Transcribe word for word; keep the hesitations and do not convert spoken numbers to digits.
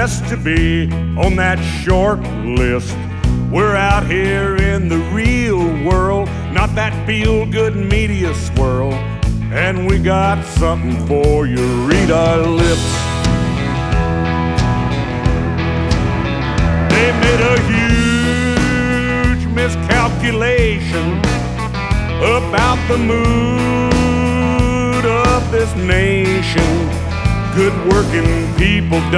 blessed to be on that short list. We're out here in the real world, not that feel-good media swirl. And we got something for you, read our lips. They made a huge miscalculation about the mood of this nation. Good working people